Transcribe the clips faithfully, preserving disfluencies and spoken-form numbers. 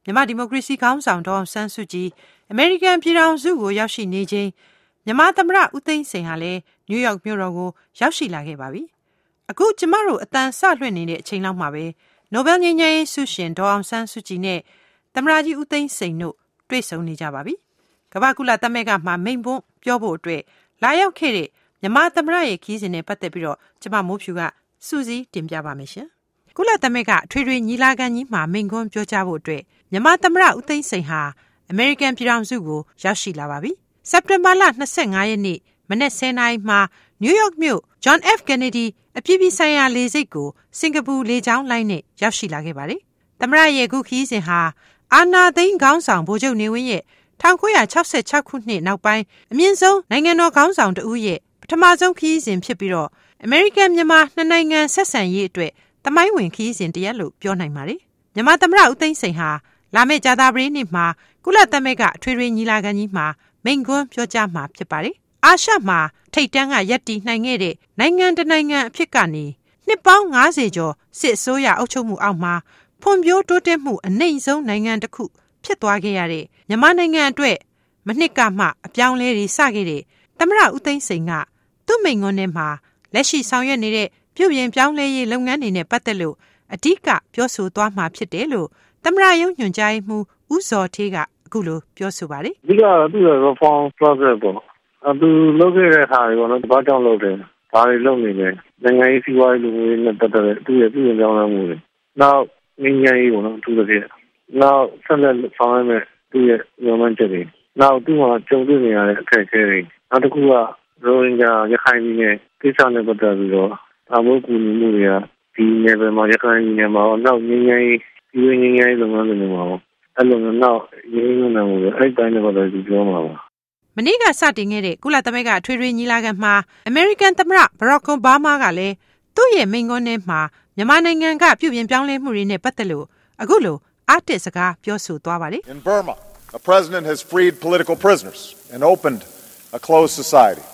မြန်မာဒီမိုကရေစီခေါင်းဆောင်ဒေါ်အောင်ဆန်းစုကြည်အမေရိကန်ပြည်ထောင်စုကိုရောက်ရှိနေချိန်မြန်မာသမ္မတဦးသိန်းစိန်ဟာလည်းနယူးယောက်မြို့တော်ကိုရောက်ရှိလာခဲ့ပါပြီ။အခုကျမတို့အတန်ဆလွှင့်နေတဲ့အချိန်လောက်မှာပဲနိုဘယ်ငြိမ်းချမ်းရေးဆုရှင်ဒေါ်အောင်ဆန်းစုကြည်နဲ့သမ္မတကြီးဦးသိန်းစိန်တို့တွေ့ဆုံနေကြပါပြီ။ကမ္ဘာကုလသမဂ္ဂမှာမိန့်ခွန်းပြောဖို့အတွက်လာရောက်ခဲ့တဲ့မြန်မာသမ္မတရဲ့ခီးစဉ်နဲ့ပတ်သက်ပြီးတော့ကျမမိုးဖြူကစူးစီးတင်ပြပါမယ်ရှင်။ကုလသမဂ္ဂထွေထွေညီလာခံကြီးမှာမိန့်ခွန်းပြောကြားဖို့အတွက်မြန်မာသမ္မတဦးသိန်းစိန်ဟာအမေရိကန်ပြည်ထောင်စုကိုရောက်ရှိလာပါပြီ။စက်တင်ဘာလ၂၅ရက်နေ့မနက်၁၀နာရီမှာနယူးယောက်မြို့ John F. Kennedy အပြည်ပြည်ဆိုင်ရာလေဆိပ်ကိုစင်ကာပူလေကြောင်းလိုင်းနဲ့ရောက်ရှိလာခဲ့ပါတယ်။သမ္မတရဲ့ခုခရီးစဉ်ဟာအာဏာသိမ်းခေါင်းဆောင်ဗိုလ်ချုပ်နေဝင်းရဲ့၁၉၆၆ခုနှစ်နောက်ပိုင်းအမြင့်ဆုံးနိုင်ငံတော်ခေါင်းဆောင်တဦးရဲ့ပထမဆုံးခရီးစဉ်ဖြစ်ပြီးတော့အမေရိကန်မြန်မာနှစ်နိုင်ငံဆက်ဆံရေးအတွက်သမိုင်းဝင်ခရီးစဉ်တရက်လို့ပြောနိုင်ပါတယ်။မြန်မာသမ္မတဦးသိန်းစိန်ဟာလာမယ့်ကြာသပတေးနေ့မှာကုလသမဂ္ဂအထွေထွေညီလာခံကြီးမှာမိန့်ခွန်းပြောကြားမှာဖြစ်ပါတယ်။အာရှမှာထိပ်တန်းကရပ်တည်နိုင်ခဲ့တဲ့နိုင်ငံတနိုင်ငံအဖြစ်ကနေနှစ်ပေါင်း၅၀ကျော်စစ်အစိုးရအုပ်ချုပ်မှုအောက်မှာဖွံ့ဖြိုးတိုးတက်မှုအနှိမ့်ဆုံးနိုင်ငံတစ်ခုဖြစ်သွားခဲ့ရတဲ့မြန်မာနိုင်ငံအတွက်မနှစ်ကမှအပြောင်းလဲတွေစခဲ့တဲ့သမ္မတဦးသိန်းစိန်ကသူ့မိန့်ခွန်းထဲမှာလက်ရှိဆောင်ရွက်နေတဲ့ပြုပြင်ပြောင်းလဲရေးလုပ်ငန်းတွေနဲ့ပတ်သက်လို့အဓိကပြောဆိုသွားမှာဖြစ်တယ်လို့သမ္မတရုံးညွှန်ကြားရေးမှူးဦးဇော်ဌေးကအခုလိုပြောဆိုပါတယ်။အဓိကသူ့ရဲ့ reform process ပေါ့။သူလုပ်ခဲ့တဲ့ဟာတွေပေါ့နော်။ဘာကြောင့်လုပ်တယ်။ဘာတွေလုပ်နေလဲ။နိုင်ငံရေးစီးပွားရေးလူမှုရေးနဲ့ပတ်သက်တဲ့သူ့ရဲ့ပြုပြင်ပြောင်းလဲမှုတွေ။နောက်ငြိမ်းချမ်းရေးပေါ့နော်။သူ့ရဲ့နောက်ဆက်လက်ဆောင်ရွက်မဲ့သူ့ရဲ့ညွှန်မှန်းချက်တွေ။နောက်သူ့မှာကြုံတွေ့နေရတဲ့အခက်အခဲတွေ။နောက်တစ်ခုကရိုဟင်ဂျာရခိုင်ပြည်နယ်ကိစ္စနဲ့ပတ်သက်ပြီးတော့အမှုကူညီမှုတွေကဒီနယ်ပယ်မှာရခိုင်ပြည်နယ်မှာနောက်ငြိမ်းချမ်းရေးဒီငြိမ်းချမ်းရေးလုပ်ငန်းတွေမှာအဲ့လိုမျိုးနောက်ရင်းနှီးမြှုပ်နှံမှုတွေအဲ့တိုင်းနဲ့ပတ်သက်ပြီးပြောမှာပါမနေ့ကစတင်ခဲ့တဲ့ကုလသမဂ္ဂအထွေထွေညီလာခံမှာအမေရိကန်သမ္မတဘရက်ခ် အိုဘားမားကလည်းသူ့ရဲ့မိန့်ခွန်းထဲမှာမြန်မာနိုင်ငံကပြုပြင်ပြောင်းလဲမှုတွေနဲ့ပတ်သက်လို့အခုလိုအားတက်စကားပြောဆိုသွားပါတယ် In Burma, a president has freed political prisoners and opened a closed society.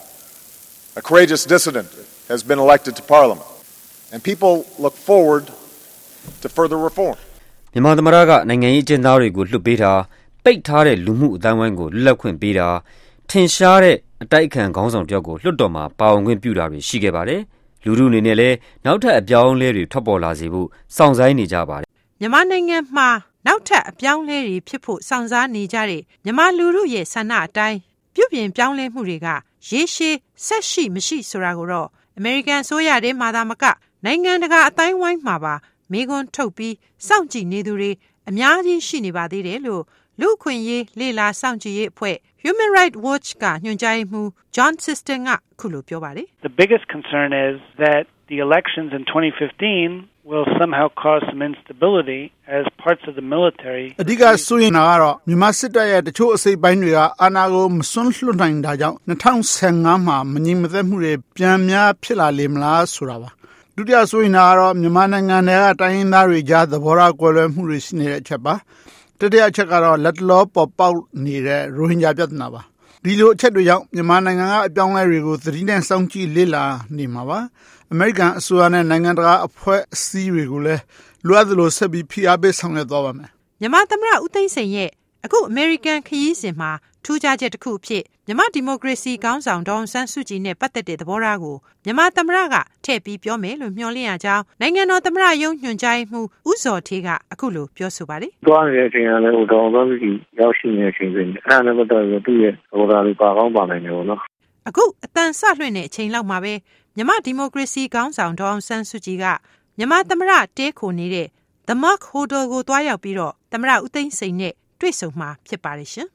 A courageous dissident has been elected to parliament, and people look forward to further reform. မြန်မာသမ္မတကနိုင်ငံရေးအကျဉ်းသားတွေကိုလွှတ်ပေးတာပိတ်ထားတဲ့လူမှုအတိုင်းအဝိုင်းကိုလွတ်လပ်ခွင့်ပေးတာထင်ရှားတဲ့အတိုက်အခံခေါင်းဆောင်တယောက်ကိုလွှတ်တော်မှာပါဝင်ခွင့်ပြုတာတွေရှိခဲ့ပါတယ်။လူထုအနေနဲ့လည်းနောက်ထပ်အပြောင်းအလဲတွေထွက်ပေါ်လာစေဖို့စောင့်ဆိုင်းနေကြပါတယ်။မြန်မာနိုင်ငံမှာနောက်ထပ်အပြောင်းအလဲတွေဖြစ်ဖို့စောင့်စားနေကြတဲ့မြန်မာလူထုရဲ့ဆန္ဒအတိုင်းပြုပြင်ပြောင်းလဲမှုတွေကရေရှည်ဆက်ရှိမရှိဆိုတာကိုတော့အမေရိကန်ဆိုရတဲ့မှာသာမကနိုင်ငံတကာအတိုင်းဝိုင်းမှာပါမေခွန်းထုတ်ပြီးစောင့်ကြည့်နေသူတွေအများကြီးရှိနေပါသေးတယ်လို့လူ့အခွင့်အရေးလေ့လာစောင့်ကြည့်ရေးအဖွဲ့ Human Rights Watch ကညွှန်ကြားရေးမှူး John Sisson ကခုလိုပြောပါတယ် The biggest concern is that the elections in twenty fifteen will somehow cause some instability as parts of the military အဓိကဆိုရင်ကတော့မြန်မာစစ်တပ်ရဲ့တချို့အစိပ်ပိုင်းတွေကအာဏာကိုမစွန့်လွှတ်နိုင်တာကြောင့်၂၀၁၅မှာမငြိမ်မသက်မှုတွေပြန်များဖြစ်လာလေမလားဆိုတာပါဒုတိယဆိုရင်ကတော့မြန်မာနိုင်ငံတွေကတိုင်းရင်းသားတွေကြားသဘောထားကွဲလွဲမှုတွေရှိနေတဲ့အချက်ပါတတိယအချက်ကတော့လက်တလောပေါ်ပေါက်နေတဲ့ရိုဟင်ဂျာပြဿနာပါဒီလိုအချက်တွေကြောင့်မြန်မာနိုင်ငံကအပြောင်းအလဲတွေကိုသတိနဲ့စောင့်ကြည့်လေ့လာနေမှာပါအမေရိကန်အစိုးရနဲ့နိုင်ငံတကာအဖွဲ့အစည်းတွေကိုလည်းလိုအပ်သလိုဆက်ပြီးဖိအားပေးဆောင်ရွက်သွားပါမယ်မြန်မာသမ္မတဦးသိန်းစိန်ရဲ့အခုအမေရိကန်ခရီးစဉ်မှာထူးခြားချက်တစ်ခုအဖြစ်မြန်မာဒီမိုကရေစီခေါင်းဆောင်ဒေါ်အောင်ဆန်းစုကြည်နဲ့ပတ်သက်တဲ့သဘောထားကိုမြန်မာသမ္မတကထည့်ပြီးပြောမယ်လို့မျှော်လင့်ရကြောင်းနိုင်ငံတော်သမ္မတရုံးညွှန်ကြားရေးမှူးဦးဇော်ဌေးကအခုလိုပြောဆိုပါတယ်။သွားနေတဲ့အချိန်ကလည်းဟိုဒေါ်အောင်ဆန်းစုကြည်ရောက်ရှိနေတဲ့အချိန်ဆိုရင်အဲ့ဒါနဲ့ပတ်သက်ပြီးသူ့ရဲ့သဘောထားလေးပါကောင်းပါနိုင်တယ်ပေါ့နော်။အခုအတန်ဆလွှင့်တဲ့အချိန်လောက်မှာပဲမြန်မာဒီမိုကရေစီခေါင်းဆောင်ဒေါ်အောင်ဆန်းစုကြည်ကမြန်မာသမ္မတတဲခိုနေတဲ့ The Mark Hotel ကိုတွားရောက်ပြီးတော့သမ္မတဦးသိန်းစိန်နဲ့တွေ့ဆုံမှာဖြစ်ပါတယ်ရှင်။